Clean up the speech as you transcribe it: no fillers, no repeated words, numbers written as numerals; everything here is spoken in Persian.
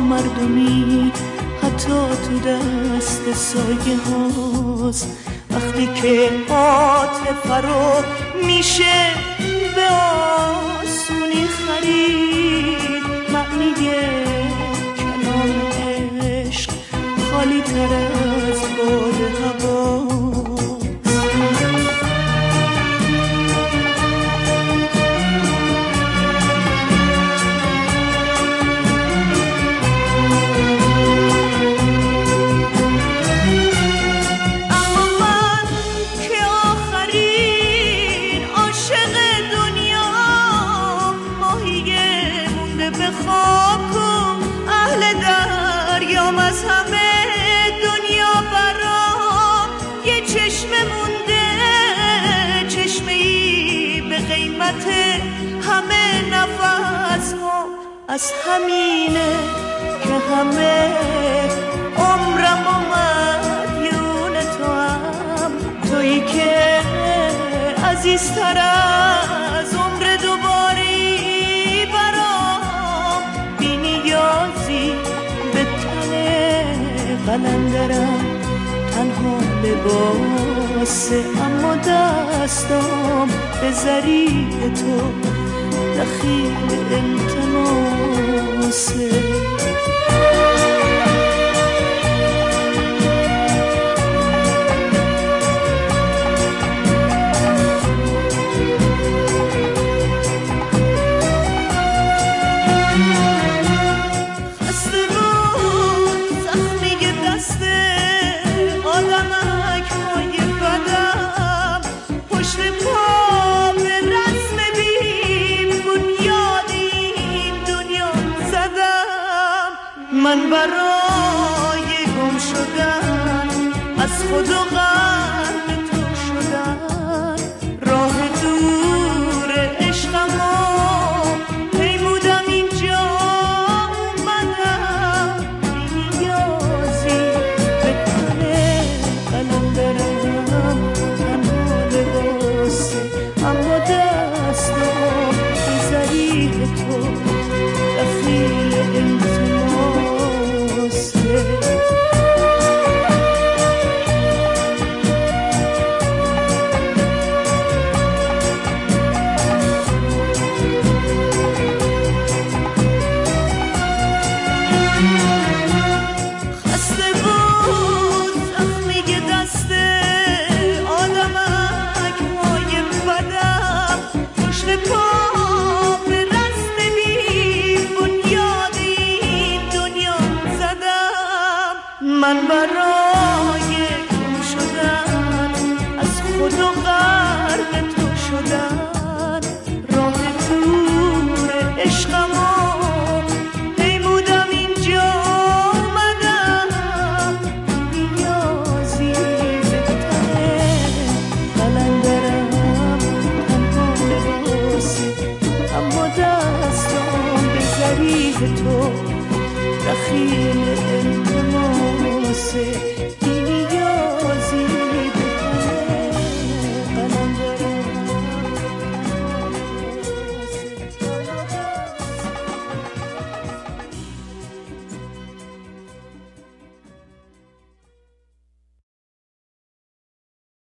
نامردمی حتی تو دست سایه هاست. وقتی که عاطفه رو میشه به آسونی خرید، معنی کلام عشق خالی تر از باد هوا. همه نفس ها از همینه که همه عمرم و مدیون تو هم، تویی که عزیزتر از عمر دوباری برام، بی نیازی به تن قلندرم تنها لباسه، اما دستام به ضریح تو دخیل التماسه. من برای گم شدن از خود و غرق تو شدن، راه دور عشقمو پیمودم اینجا اومدم، بی نیازی به تن قلندرم تنها لباسه، اما دستم به ضریح تو دخیل من برای گم شدن از خود و غرق تو شدن، راه دور عشقمو پیمودم اینجا اومدم، نیازی به تن قلندرم تنها لباسی، اما دستم به ضریح تو دخیل التماسه.